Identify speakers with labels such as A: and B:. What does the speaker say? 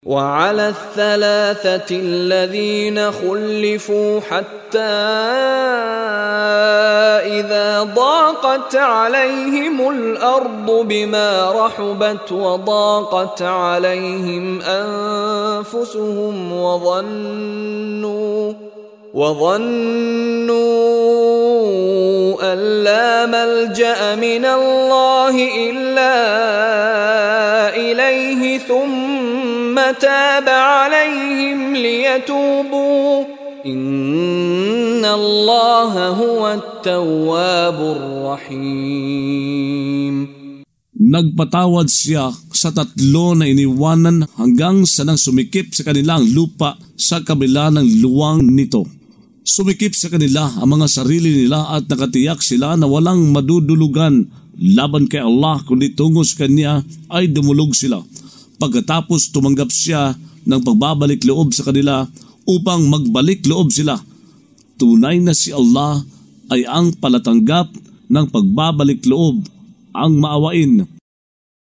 A: وعلى الثلاثة الذين خلفوا حتى إذا ضاقت عليهم الأرض بما رحبت وضاقت عليهم أنفسهم وظنوا أن لا ملجأ من الله إلا إليه ثم تاب عليهم ليتوبوا إن الله هو التواب الرحيم.
B: Nagpatawad siya sa tatlo na iniwanan hanggang sa nang sumikip sa kanilang lupa sa kabila ng luwang nito. Sumikip sa kanila ang mga sarili nila at nakatiyak sila na walang madudulugan laban kay Allah kundi tungo sa Kanya ay dumulog sila. Pagkatapos tumanggap siya ng pagbabalik loob sa kanila upang magbalik loob sila. Tunay na si Allah ay ang palatanggap ng pagbabalik loob, ang maawain